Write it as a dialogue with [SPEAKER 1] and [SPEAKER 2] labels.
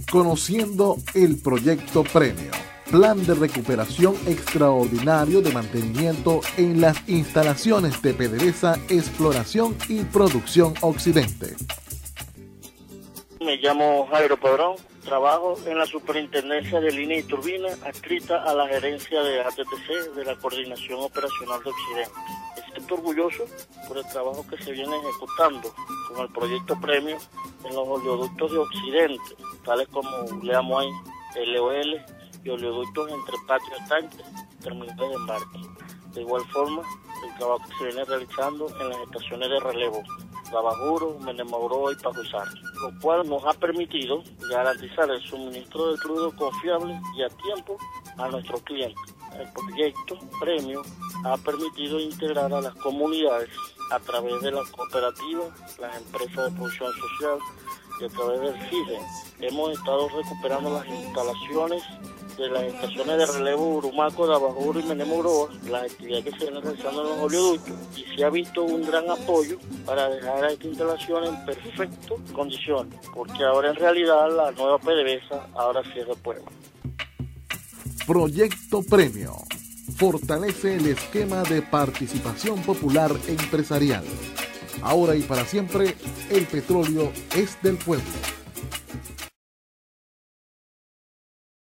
[SPEAKER 1] Conociendo el proyecto Premio, plan de recuperación extraordinario de mantenimiento en las instalaciones de PDVSA Exploración y Producción Occidente.
[SPEAKER 2] Me llamo Jairo Padrón, trabajo en la Superintendencia de Línea y Turbina, adscrita a la gerencia de ATTC de la Coordinación Operacional de Occidente. Estoy orgulloso por el trabajo que se viene ejecutando con el proyecto Premio en los oleoductos de Occidente, tales como leamos ahí LOL y oleoductos entre Patria Tanque y terminales de embarque. De igual forma, el trabajo que se viene realizando en las estaciones de relevo Dabajuro, Menemagroa y Pajuzar, lo cual nos ha permitido garantizar el suministro de crudo confiable y a tiempo a nuestros clientes. El proyecto Premio ha permitido integrar a las comunidades a través de las cooperativas, las empresas de producción social y a través del FIDE. Hemos estado recuperando las instalaciones de las estaciones de relevo Urumaco, Dabajuro y Menemagroa, las actividades que se vienen realizando en los oleoductos, y se ha visto un gran apoyo para dejar a esta instalación en perfectas condiciones, porque ahora en realidad la nueva PDVSA ahora sí es de pueblo.
[SPEAKER 1] Proyecto Premio fortalece el esquema de participación popular empresarial. Ahora y para siempre, el petróleo es del pueblo.